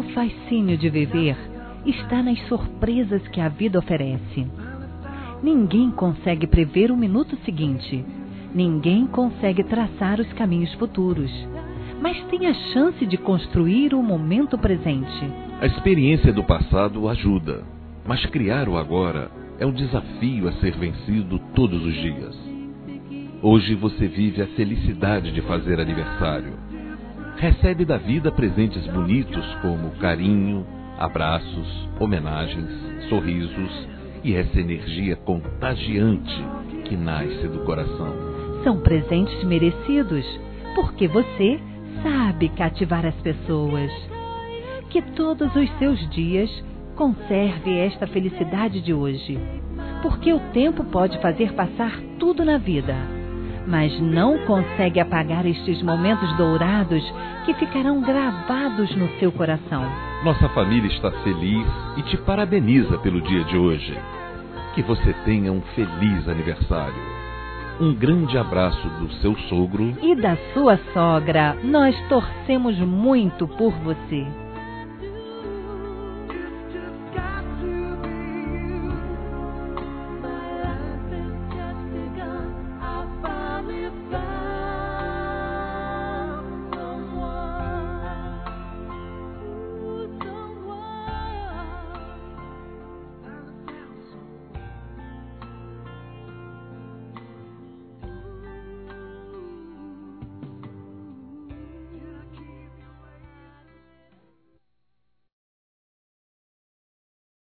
fascínio de viver está nas surpresas que a vida oferece. Ninguém consegue prever o minuto seguinte. Ninguém consegue traçar os caminhos futuros. Mas tem a chance de construir o momento presente. A experiência do passado ajuda, mas criar o agora é um desafio a ser vencido todos os dias. Hoje você vive a felicidade de fazer aniversário. Recebe da vida presentes bonitos como carinho, abraços, homenagens, sorrisos e essa energia contagiante que nasce do coração. São presentes merecidos, porque você sabe cativar as pessoas. Que todos os seus dias conserve esta felicidade de hoje, porque o tempo pode fazer passar tudo na vida, mas não consegue apagar estes momentos dourados que ficarão gravados no seu coração. Nossa família está feliz e te parabeniza pelo dia de hoje. Que você tenha um feliz aniversário. Um grande abraço do seu sogro e da sua sogra. Nós torcemos muito por você.